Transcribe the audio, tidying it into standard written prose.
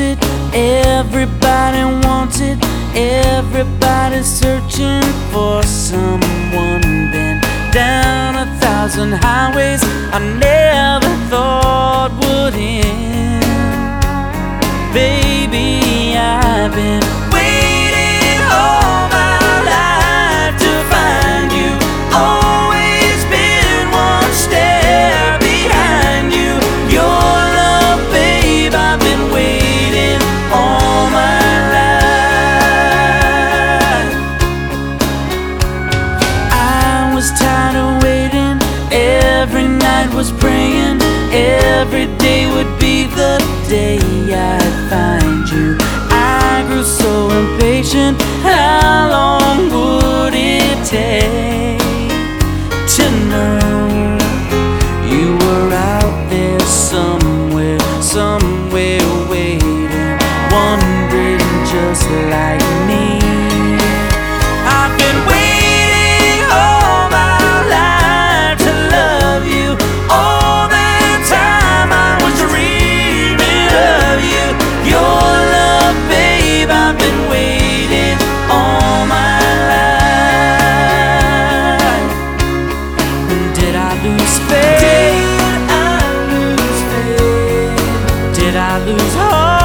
it, everybody wants it. Everybody's searching for someone. Been down 1,000 highways I never thought would end. Baby, I've been waiting all my life to find you. Always been one step behind you. Your love, babe, I've been waiting all my life. I was tired of waiting. Every night was praying. Every day would be the day I'd find you. I grew so impatient. How long would it take to know you were out there somewhere, somewhere waiting, wondering just like me? I've been waiting all my life to love you. All that time I was dreaming of you. Your love, babe, I've been waiting all my life. Did I lose faith? Did I lose faith? Did I lose hope?